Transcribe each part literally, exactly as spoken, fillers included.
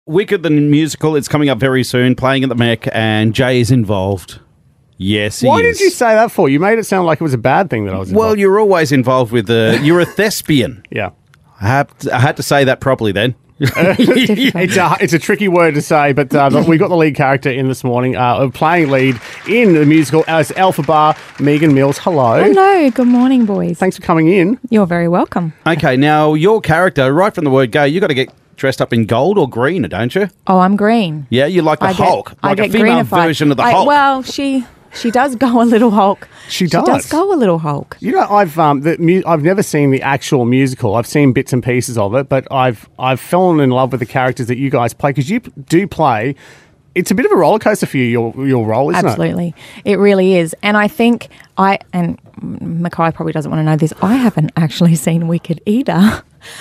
Wicked the musical, it's coming up very soon, playing at the Mech, and Jay is involved. Yes, he Why is. did you say that for? You made it sound like it was a bad thing that I was involved. Well, you're always involved with the... You're a thespian. Yeah. I, have to, I had to say that properly then. It's a, it's a tricky word to say, but uh, we got the lead character in this morning, uh, playing lead in the musical as Elphaba, Megan Mills. Hello. Hello, good morning, boys. Thanks for coming in. You're very welcome. Okay, now your character, right from the word go, you got to get dressed up in gold or green, don't you? Oh, I'm green. Yeah, you like the I get- Hulk, I like a get female greenified. version of the I- Hulk. Well, she she does go a little Hulk. She She does. does go a little Hulk. You know, I've um, the mu- I've never seen the actual musical. I've seen bits and pieces of it, but I've I've fallen in love with the characters that you guys play because you p- do play. It's a bit of a roller coaster for you, your your role, isn't it? Absolutely. It really is. And I think I, and Mackay probably doesn't want to know this, I haven't actually seen Wicked either.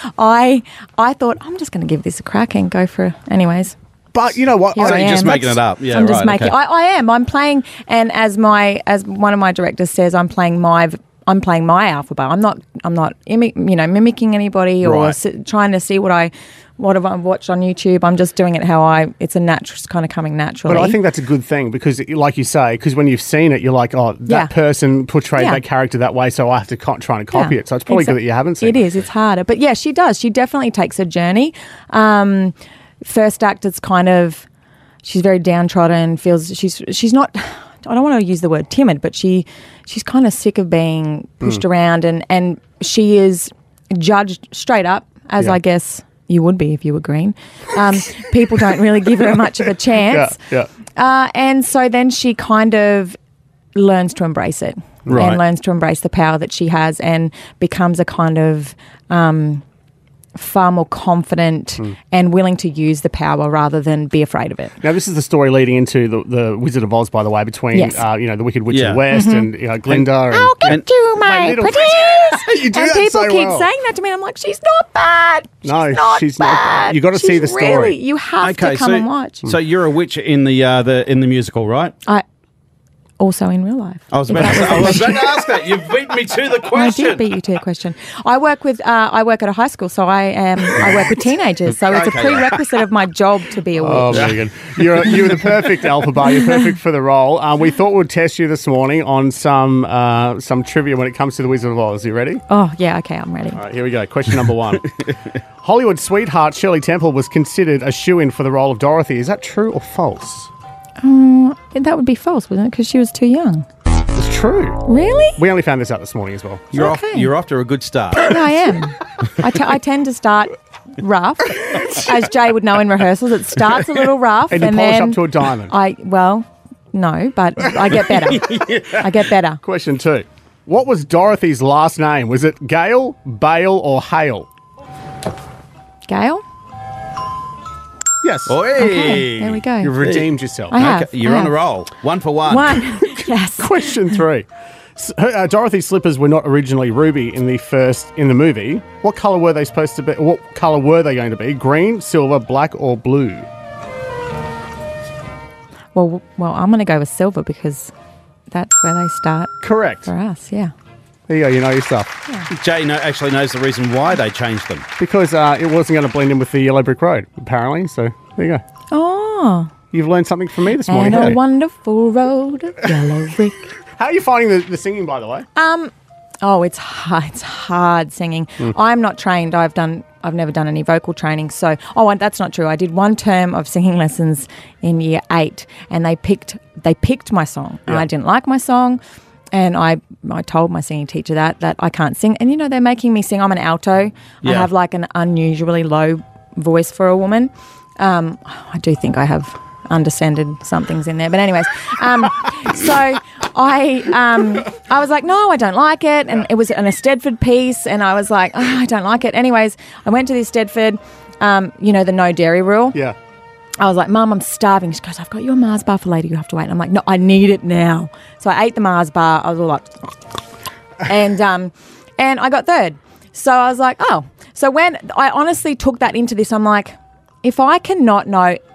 I I thought, I'm just going to give this a crack and go for, anyways. But you know what? Here So I you're just am. making it up. Yeah, I'm just right, making. okay. I, I am. I'm playing, and as my as one of my directors says, I'm playing my. I'm playing my Elphaba. I'm not. I'm not. Imi- you know, mimicking anybody or Right. s- trying to see what I what have I watched on YouTube. I'm just doing it how I. It's a natural. It's kind of coming naturally. But I think that's a good thing because, like you say, because when you've seen it, you're like, oh, that Yeah. person portrayed Yeah. that character that way, so I have to co- try and copy Yeah. it. So it's probably Exact- good that you haven't seen it. It is. It's harder, but yeah, she does. She definitely takes a journey. Um, first act, it's kind of. She's very downtrodden. Feels she's she's not. I don't want to use the word timid, but she she's kind of sick of being pushed Mm. around, and and she is judged straight up, as Yeah. I guess you would be if you were green. Um, people don't really give her much of a chance, Yeah, uh, and so then she kind of learns to embrace it Right. and learns to embrace the power that she has, and becomes a kind of um, far more confident Hmm. and willing to use the power rather than be afraid of it. Now, this is the story leading into the, the Wizard of Oz, by the way, between Yes. uh, you know the Wicked Witch Yeah. of the West and you know, Glinda. And, I'll get and- you, My my little pretties. You do and that people so keep well. saying that to me. I'm like, she's not bad. She's No, not she's not bad. bad. You gotta see She's the story. Really, you have to come so, and watch. So you're a witch in the uh, the in the musical, right? I also in real life. I was If about to, that say, I the was question. about to ask that. You've beat me to the I question. did beat you to a question. I work with uh, I work at a high school, so I am I work with teenagers. So it's Okay. a prerequisite of my job to be a witch. Oh, Megan, you're you're the perfect Elphaba. You're perfect for the role. Um, we thought we'd test you this morning on some uh, some trivia when it comes to the Wizard of Oz. You ready? Oh yeah, okay, I'm ready. All right, here we go. Question number one. Hollywood sweetheart Shirley Temple was considered a shoo-in for the role of Dorothy. Is that true or false? Um, that would be false, wouldn't it? Because she was too young. It's true. Really? We only found this out this morning as well. You're Okay. off. You're off to a good start. Yeah, I am. I, t- I tend to start rough, as Jay would know in rehearsals. It starts a little rough, And you and polish then up to a diamond. I well, no, but I get better. I get better. Question two. What was Dorothy's last name? Was it Gale, Bale, or Hale? Gail. Yes. Oi. Okay, there we go. You've redeemed yourself. I have. Okay, you're I on a have. roll. One for one. One. Yes. Question three. S- her- uh, Dorothy's slippers were not originally ruby in the first in the movie. What color were they supposed to be? What color were they going to be? Green, silver, black, or blue? Well, w- well, I'm going to go with silver because that's where they start Correct. for us. Yeah. There you go. You know your stuff. Jay no, actually knows the reason why they changed them. Because uh, it wasn't going to blend in with the yellow brick road, apparently. So there you go. Oh. You've learned something from me this morning. And a hey? wonderful road of yellow brick. How are you finding the, the singing, by the way? Um, oh, it's hard. It's hard singing. Hmm. I'm not trained. I've done. I've never done any vocal training. So, oh, and that's not true. I did one term of singing lessons in year eight, and they picked. They picked my song, and Yeah. I didn't like my song, and I. I told my singing teacher that that I can't sing, and you know they're making me sing. I'm an alto. I Yeah. have like an unusually low voice for a woman. Um, I do think I have undescended somethings in there, but anyways, um, so I um, I was like, no, I don't like it, and it was an Eisteddfod piece, and I was like, oh, I don't like it. Anyways, I went to the Eisteddfod, um, you know, the no dairy rule. Yeah. I was like, Mum, I'm starving. She goes, I've got you a Mars bar for later. You have to wait. And I'm like, no, I need it now. So I ate the Mars bar. I was all like, and um, and I got third. So I was like, oh. So when I honestly took that into this, I'm like, if I cannot know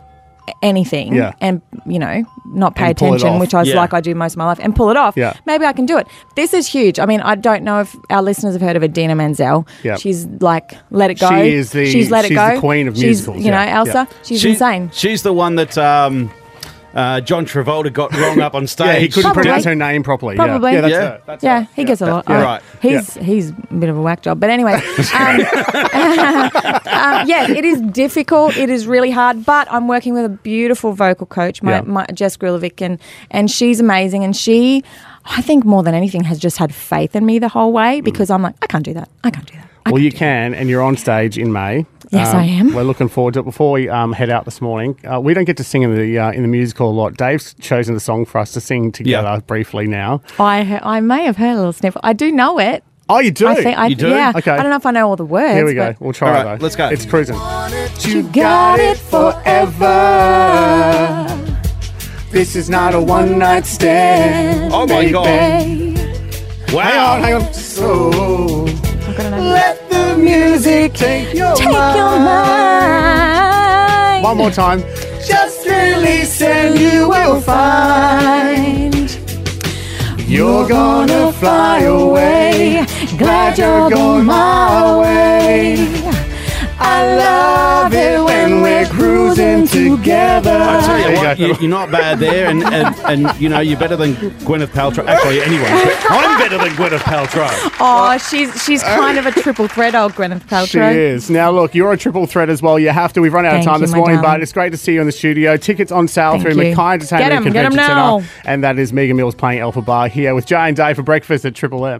anything Yeah. and, you know, not pay And pull it attention, off. which I was Yeah. like I do most of my life, and pull it off, Yeah. maybe I can do it. This is huge. I mean, I don't know if our listeners have heard of Adina Menzel. Yeah. She's like, let it go. She is the- she's let it she's go. the queen of she's, musicals, You know, yeah. Elsa, Yeah. she's She- insane. She's the one that um, uh, John Travolta got wrong up on stage. Yeah, he couldn't Probably. pronounce her name properly. Yeah. Probably. Yeah, that's Yeah. her. That's Yeah, her. he gets a lot. yeah. oh, Right. He's he's a bit of a whack job, but anyway, um, um, yeah, it is difficult. It is really hard, but I'm working with a beautiful vocal coach, my, Yeah. my Jess Grilovic, and and she's amazing. And she, I think more than anything, has just had faith in me the whole way because I'm like, I can't do that. I can't do that. I Well, can't you do can, and you're on stage in May. Yes, Um, I am. We're looking forward to it. Before we um, head out this morning, uh, we don't get to sing in the uh, in the musical a lot. Dave's chosen the song for us to sing together Yeah. briefly now. that. I he- I may have heard a little sniff. I do know it. Oh, you do? I think I You do? yeah. Okay. I don't know if I know all the words. Here we go. but- We'll try All it right, though. let's go. It's cruising. You got it forever. This is not a one night stand. Oh, my God. Babe. Wow. Hang on, hang on. So I've got to know. let the music take your Take mind. your mind. One more time. Just release and you will find you're gonna fly away. Glad you're going my way. I love it when we're cruising together. I tell you There you what, go. you, you're not bad there, and, and, and you know you're better than Gwyneth Paltrow. Actually, anyone. but I'm better than Gwyneth Paltrow. Oh, she's she's kind of a triple threat, old Gwyneth She Paltrow. is. Now, look, you're a triple threat as well. You have to. We've run out Thank of time you, this my morning, darling. but it's great to see you in the studio. Tickets on sale Thank through you. Mackay Entertainment Get 'em, and get 'em Convention now. Centre. And that is Megan Mills playing Alpha Bar here with Jay and Dave for breakfast at Triple M.